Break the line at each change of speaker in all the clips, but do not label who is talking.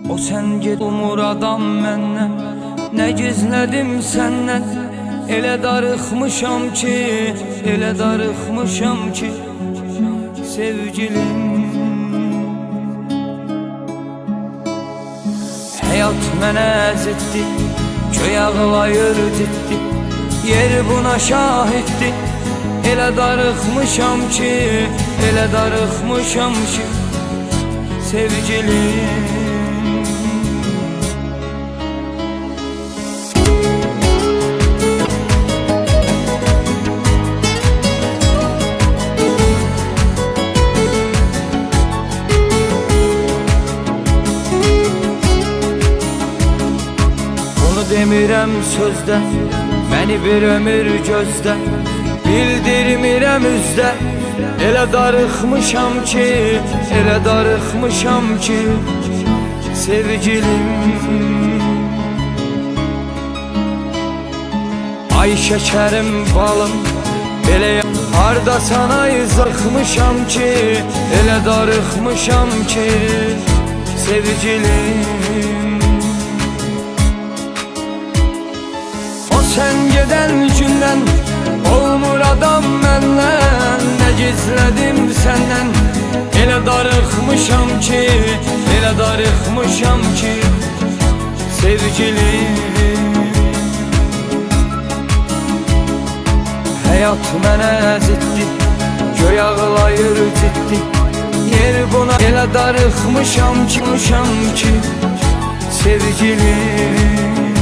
O sen get umur adam məndən, nə gizlədim səndən. Elə darıxmışam ki, elə darıxmışam ki, sevgilim. Həyat mənə əzitdi, göy ağlayır ciddi, yer buna şahiddi. Elə darıxmışam ki, elə darıxmışam ki, sevgilim. Demirəm sözdə, məni bir ömür gözdə, bildirmirəm üzdə. Elə darıxmışam ki, elə darıxmışam ki, sevgilim. Ay şəkərim balım, elə harda sana izıxmışam ki, elə darıxmışam ki, sevgilim. Sen geden gündən olmur adam məndən, nə gizlədim səndən. Elə darıxmışam ki, elə darıxmışam ki, sevgilim. Həyat mənə əzitdi, göy ağlayır ciddi, yer buna. Elə darıxmışam ki, sevgilim.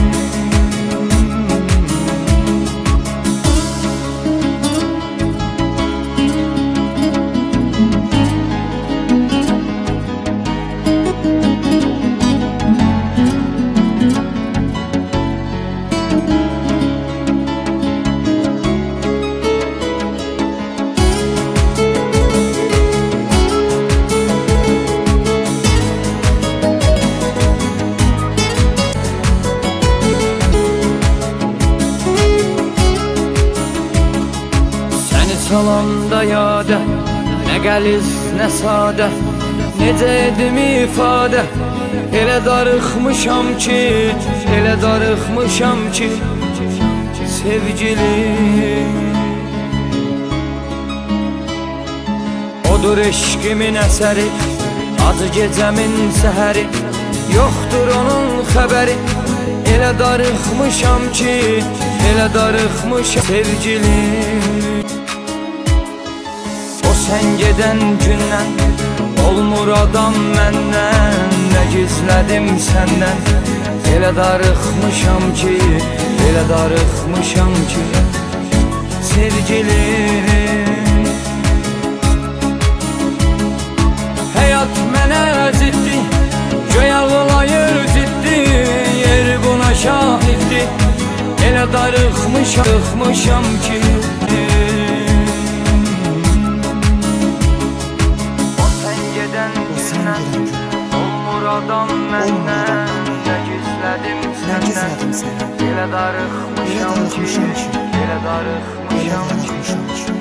Salanda yadə, nə qəliz, nə sadə, necə edim ifadə. Elə darıxmışam ki, elə darıxmışam ki, sevgilim. Odur eşqimin əsəri, acı gecəmin səhəri, yoxdur onun xəbəri. Elə darıxmışam ki, elə darıxmışam, sevgilim. Sen geden gündən olmur adam məndən, nə gizlədim səndən. Elə darıxmışam ki, elə darıxmışam ki, sevgilim. Həyat mənə əzitdi, göy ağlayır ciddi, yer buna şahiddi. Elə darıxmışam ki, olmur adam məndən, nə gizlədim səndən. Elə darıxmışam ki, elə darıxmışam ki.